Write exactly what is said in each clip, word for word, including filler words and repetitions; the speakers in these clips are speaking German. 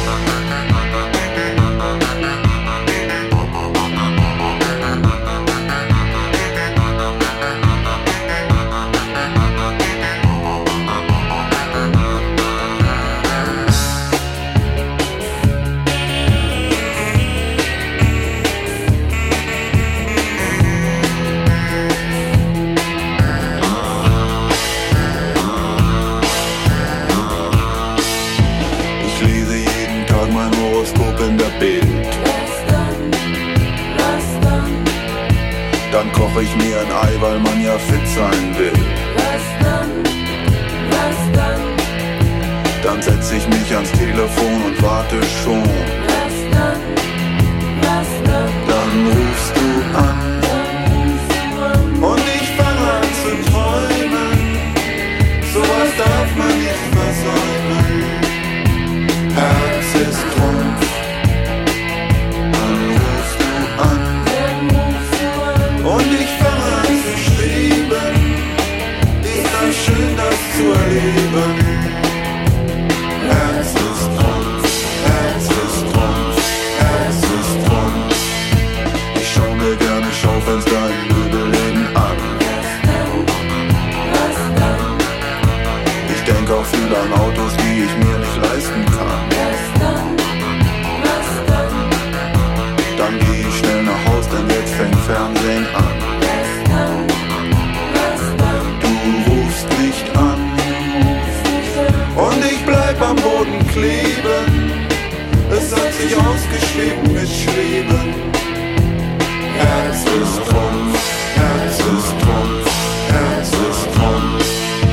In der Bild. Dann koche ich mir ein Ei, weil man ja fit sein will. Dann setz ich mich ans Telefon und warte schon. Dann rufst du an und ich fange an zu träumen. Sowas darf man nicht versäumen. Herz ist Trumpf. Schön, das zu erleben. Herz ist Trumpf, Herz ist Trumpf, Herz ist Trumpf. Ich schau mir gerne Schaufenster in Möbelläden an. Ich denk auch viel an Autos, die ich mir nicht leisten kann. Dann geh ich schnell nach Haus, denn jetzt fängt Fernsehen an. Und ich bleib am Boden kleben. Es hat sich ausgeschrieben mit Schweben. Herz ist Trumpf, Herz ist Trumpf, Herz ist Trumpf.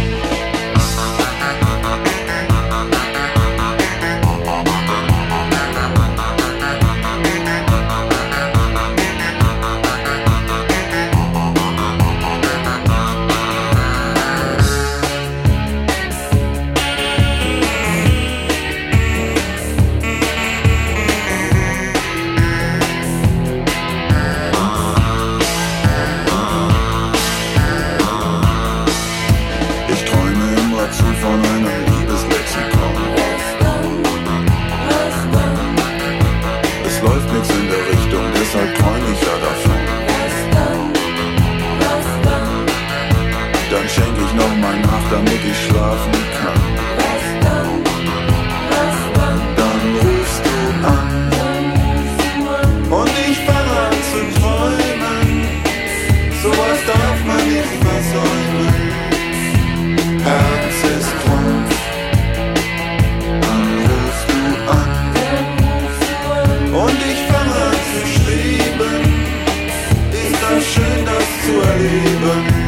Dann schenk ich nochmal nach, damit ich schlafen kann. Dann rufst du an und ich fange an zu träumen. Sowas darf man nicht versäumen. Herz ist Trumpf. Dann rufst du an und ich fange an zu schweben. Ist das schön, das zu erleben.